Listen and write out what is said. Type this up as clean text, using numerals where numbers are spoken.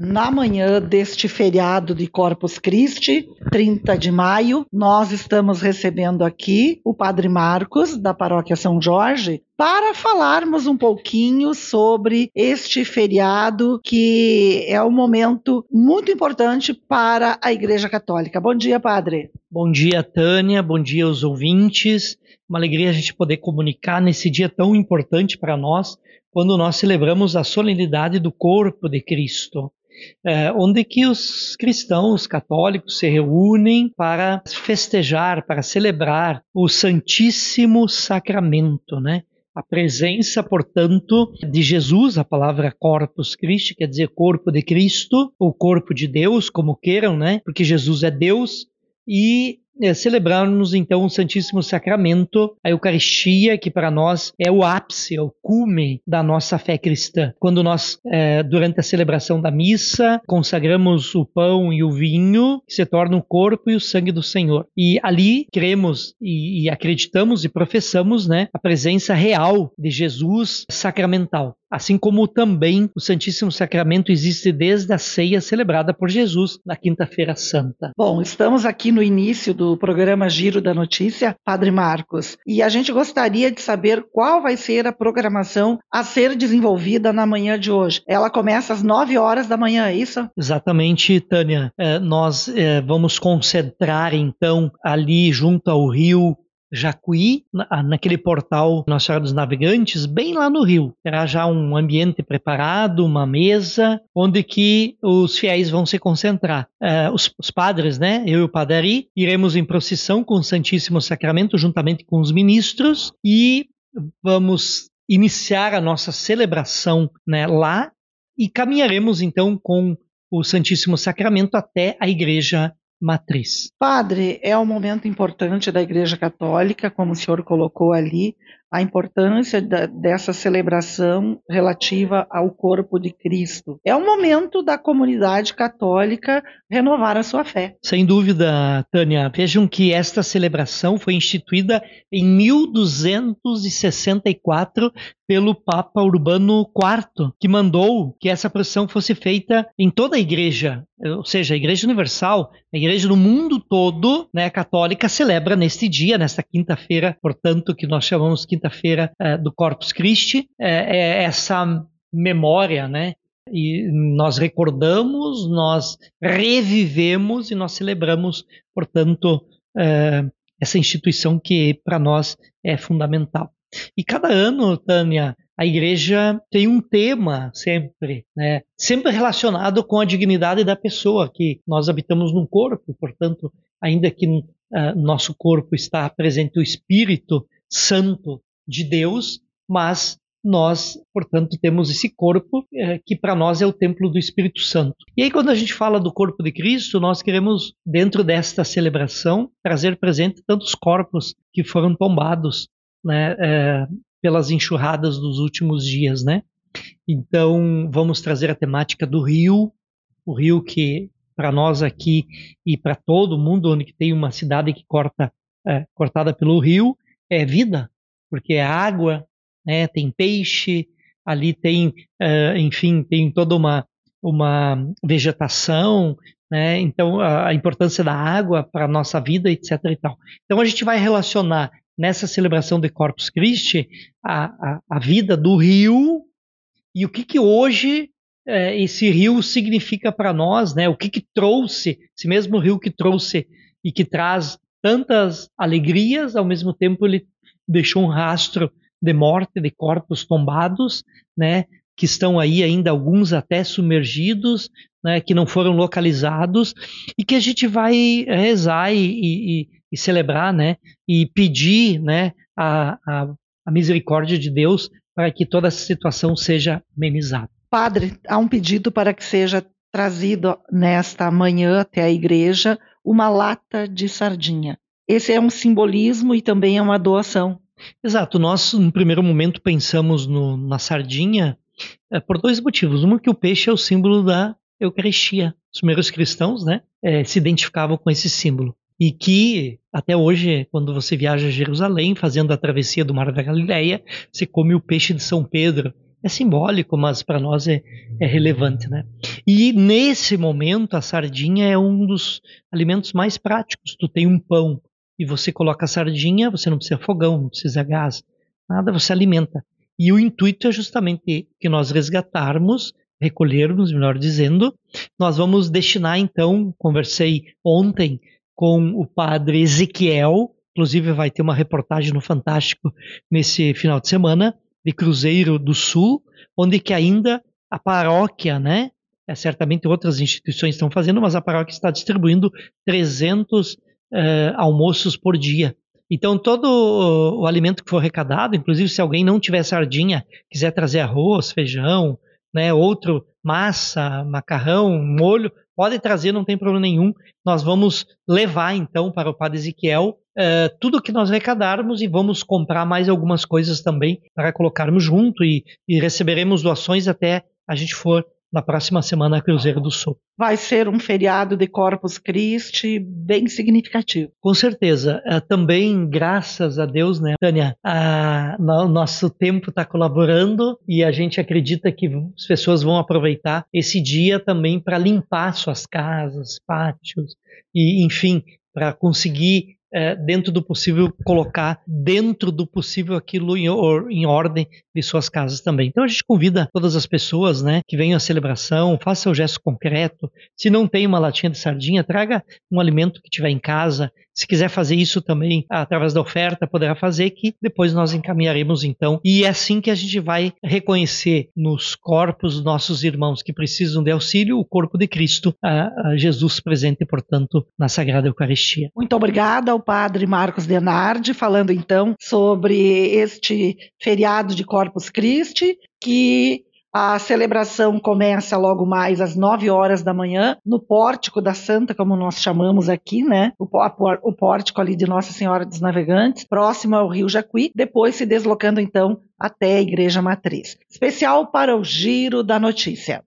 Na manhã deste feriado de Corpus Christi, 30 de maio, nós estamos recebendo aqui o Padre Marcos, da Paróquia São Jorge, para falarmos um pouquinho sobre este feriado, que é um momento muito importante para a Igreja Católica. Bom dia, Padre. Bom dia, Tânia. Bom dia aos ouvintes. Uma alegria a gente poder comunicar nesse dia tão importante para nós, quando nós celebramos a solenidade do corpo de Cristo. Onde que os cristãos católicos se reúnem para festejar, para celebrar o Santíssimo Sacramento, né? A presença, portanto, de Jesus, a palavra Corpus Christi, quer dizer corpo de Cristo, ou corpo de Deus, como queiram, né? Porque Jesus é Deus, e celebrarmos então o Santíssimo Sacramento, a Eucaristia, que para nós é o ápice, é o cume da nossa fé cristã. Quando nós, durante a celebração da missa, consagramos o pão e o vinho, que se tornam o corpo e o sangue do Senhor. E ali cremos e acreditamos e professamos, né, a presença real de Jesus sacramental. Assim como também o Santíssimo Sacramento existe desde a ceia celebrada por Jesus na Quinta-feira Santa. Bom, estamos aqui no início do programa Giro da Notícia, Padre Marcos, e a gente gostaria de saber qual vai ser a programação a ser desenvolvida na manhã de hoje. Ela começa às 9 horas da manhã, é isso? Exatamente, Tânia. Nós vamos concentrar então ali junto ao rio Jacuí, naquele portal Nossa Senhora dos Navegantes, bem lá no rio. Terá já um ambiente preparado, uma mesa, onde que os fiéis vão se concentrar. Os padres, né? Eu e o Padre Ari, iremos em procissão com o Santíssimo Sacramento, juntamente com os ministros, e vamos iniciar a nossa celebração, né, lá, e caminharemos então com o Santíssimo Sacramento até a Igreja Matriz. Padre, é um momento importante da Igreja Católica, como o senhor colocou ali, a importância dessa celebração relativa ao corpo de Cristo. É um momento da comunidade católica renovar a sua fé. Sem dúvida, Tânia. Vejam que esta celebração foi instituída em 1264 pelo Papa Urbano IV, que mandou que essa procissão fosse feita em toda a igreja, ou seja, a Igreja Universal, a igreja no mundo todo, né, católica, celebra neste dia, nesta quinta-feira, portanto, que nós chamamos quinta-feira do Corpus Christi, essa memória, né? E nós recordamos, nós revivemos e nós celebramos, portanto, essa instituição que para nós é fundamental. E cada ano, Tânia, a igreja tem um tema sempre, né? Sempre relacionado com a dignidade da pessoa, que nós habitamos num corpo, e, portanto, ainda que no nosso corpo está presente o Espírito Santo de Deus, mas nós, portanto, temos esse corpo que para nós é o templo do Espírito Santo. E aí, quando a gente fala do corpo de Cristo, nós queremos, dentro desta celebração, trazer presente tantos corpos que foram tombados, né, pelas enxurradas dos últimos dias, né? Então, vamos trazer a temática do rio, o rio que para nós aqui e para todo mundo, onde tem uma cidade que cortada pelo rio, é vida, porque é água, né, tem peixe, ali tem, enfim, tem toda uma vegetação, né? Então, a importância da água para a nossa vida, etc. e tal. Então, a gente vai relacionar nessa celebração de Corpus Christi a vida do rio e o que hoje esse rio significa para nós, né? O que trouxe, esse mesmo rio que trouxe e que traz tantas alegrias, ao mesmo tempo ele deixou um rastro de morte, de corpos tombados, né? Que estão aí ainda alguns até submergidos, né? Que não foram localizados e que a gente vai rezar e celebrar, né? E pedir, né? A misericórdia de Deus para que toda essa situação seja amenizada. Padre, há um pedido para que seja trazido nesta manhã até a igreja uma lata de sardinha. Esse é um simbolismo e também é uma doação. Exato. Nós, no primeiro momento, pensamos na sardinha por dois motivos. Um, que o peixe é o símbolo da Eucaristia. Os primeiros cristãos, né, se identificavam com esse símbolo. E que, até hoje, quando você viaja a Jerusalém, fazendo a travessia do Mar da Galileia, você come o peixe de São Pedro, é simbólico, mas para nós é relevante, né? E nesse momento a sardinha é um dos alimentos mais práticos. Tu tem um pão e você coloca a sardinha, você não precisa fogão, não precisa gás, nada, você alimenta. E o intuito é justamente que nós resgatarmos, recolhermos, melhor dizendo. Nós vamos destinar então, conversei ontem com o padre Ezequiel, inclusive vai ter uma reportagem no Fantástico nesse final de semana, de Cruzeiro do Sul, onde que ainda a paróquia, né, certamente outras instituições estão fazendo, mas a paróquia está distribuindo 300 almoços por dia. Então, todo o alimento que for arrecadado, inclusive se alguém não tiver sardinha, quiser trazer arroz, feijão, né, outro, massa, macarrão, molho, pode trazer, não tem problema nenhum. Nós vamos levar, então, para o padre Ezequiel tudo que nós arrecadarmos e vamos comprar mais algumas coisas também para colocarmos junto e receberemos doações até a gente for na próxima semana a Cruzeiro do Sul. Vai ser um feriado de Corpus Christi bem significativo. Com certeza. Também, graças a Deus, né, Tânia, nosso tempo está colaborando e a gente acredita que as pessoas vão aproveitar esse dia também para limpar suas casas, pátios e, enfim, para conseguir dentro do possível, colocar dentro do possível aquilo em ordem de suas casas também. Então a gente convida todas as pessoas, né, que venham à celebração, faça o gesto concreto. Se não tem uma latinha de sardinha, traga um alimento que tiver em casa. Se quiser fazer isso também através da oferta, poderá fazer, que depois nós encaminharemos então. E é assim que a gente vai reconhecer nos corpos dos nossos irmãos que precisam de auxílio o corpo de Cristo, a Jesus presente, portanto, na Sagrada Eucaristia. Muito obrigada ao Padre Marcos Denardi, falando então sobre este feriado de Corpus Christi, que a celebração começa logo mais às 9 horas da manhã, no Pórtico da Santa, como nós chamamos aqui, né? O pórtico ali de Nossa Senhora dos Navegantes, próximo ao Rio Jacuí, depois se deslocando então até a Igreja Matriz. Especial para o Giro da Notícia.